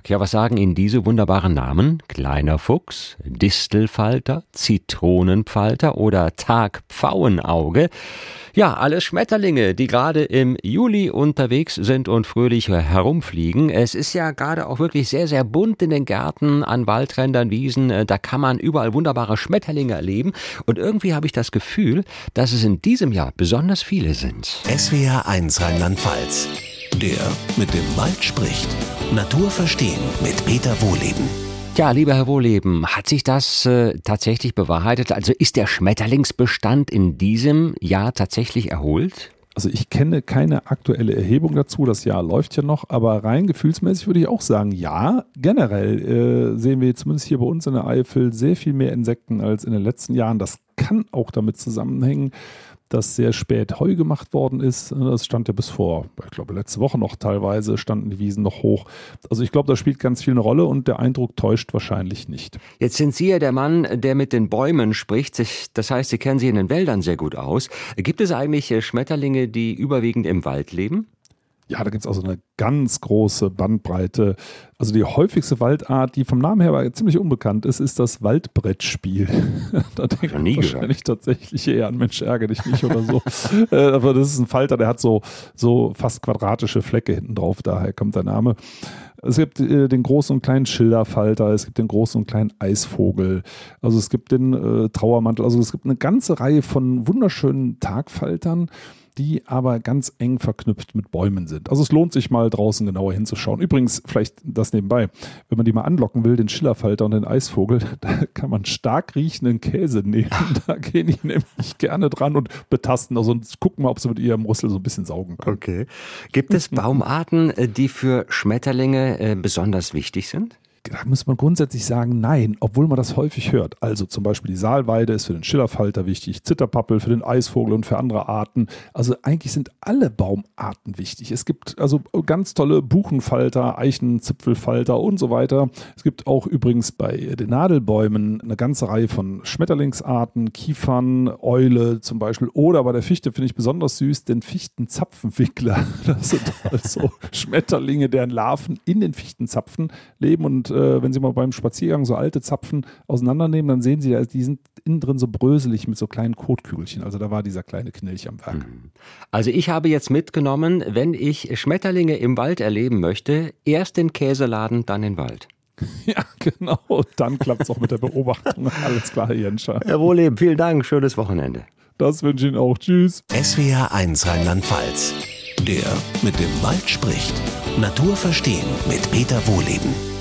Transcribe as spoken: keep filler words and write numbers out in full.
Ja, was sagen Ihnen diese wunderbaren Namen? Kleiner Fuchs, Distelfalter, Zitronenfalter oder Tagpfauenauge? Ja, alles Schmetterlinge, die gerade im Juli unterwegs sind und fröhlich herumfliegen. Es ist ja gerade auch wirklich sehr, sehr bunt in den Gärten, an Waldrändern, Wiesen. Da kann man überall wunderbare Schmetterlinge erleben. Und irgendwie habe ich das Gefühl, dass es in diesem Jahr besonders viele sind. S W R eins Rheinland-Pfalz. Der mit dem Wald spricht. Natur verstehen mit Peter Wohleben. Ja, lieber Herr Wohleben, hat sich das äh, tatsächlich bewahrheitet? Also ist der Schmetterlingsbestand in diesem Jahr tatsächlich erholt? Also ich kenne keine aktuelle Erhebung dazu, das Jahr läuft ja noch, aber rein gefühlsmäßig würde ich auch sagen, ja, generell äh, sehen wir zumindest hier bei uns in der Eifel sehr viel mehr Insekten als in den letzten Jahren. Das kann auch damit zusammenhängen, dass sehr spät Heu gemacht worden ist. Das stand ja bis vor, ich glaube letzte Woche noch teilweise, standen die Wiesen noch hoch. Also ich glaube, da spielt ganz viel eine Rolle und der Eindruck täuscht wahrscheinlich nicht. Jetzt sind Sie ja der Mann, der mit den Bäumen spricht. Das heißt, Sie kennen sich in den Wäldern sehr gut aus. Gibt es eigentlich Schmetterlinge, die überwiegend im Wald leben? Ja, da gibt es also eine ganz große Bandbreite. Also die häufigste Waldart, die vom Namen her aber ziemlich unbekannt ist, ist das Waldbrettspiel. Da denkt man wahrscheinlich tatsächlich eher an Mensch, ärgere dich nicht oder so. Aber das ist ein Falter, der hat so, so fast quadratische Flecke hinten drauf, daher kommt der Name. Es gibt äh, den großen und kleinen Schilderfalter, es gibt den großen und kleinen Eisvogel, also es gibt den äh, Trauermantel, also es gibt eine ganze Reihe von wunderschönen Tagfaltern, die aber ganz eng verknüpft mit Bäumen sind. Also es lohnt sich mal draußen genauer hinzuschauen. Übrigens, vielleicht das nebenbei, wenn man die mal anlocken will, den Schillerfalter und den Eisvogel, da kann man stark riechenden Käse nehmen. Da gehen die nämlich gerne dran und betasten. Also gucken mal, ob sie mit ihrem Rüssel so ein bisschen saugen können. Okay. Gibt es Baumarten, die für Schmetterlinge äh, besonders wichtig sind? Da muss man grundsätzlich sagen, nein, obwohl man das häufig hört. Also zum Beispiel die Saalweide ist für den Schillerfalter wichtig, Zitterpappel für den Eisvogel und für andere Arten. Also eigentlich sind alle Baumarten wichtig. Es gibt also ganz tolle Buchenfalter, Eichenzipfelfalter und so weiter. Es gibt auch übrigens bei den Nadelbäumen eine ganze Reihe von Schmetterlingsarten, Kiefern, Eule zum Beispiel. Oder bei der Fichte finde ich besonders süß den Fichtenzapfenwickler. Das sind also Schmetterlinge, deren Larven in den Fichtenzapfen leben und wenn Sie mal beim Spaziergang so alte Zapfen auseinandernehmen, dann sehen Sie, die sind innen drin so bröselig mit so kleinen Kotkügelchen. Also da war dieser kleine Knilch am Werk. Also ich habe jetzt mitgenommen, wenn ich Schmetterlinge im Wald erleben möchte, erst den Käseladen, dann den Wald. Ja, genau. Dann klappt es auch mit der Beobachtung. Alles klar, Herr Jenscher. Herr Wohleben, vielen Dank. Schönes Wochenende. Das wünsche ich Ihnen auch. Tschüss. S W R eins Rheinland-Pfalz. Der mit dem Wald spricht. Natur verstehen mit Peter Wohleben.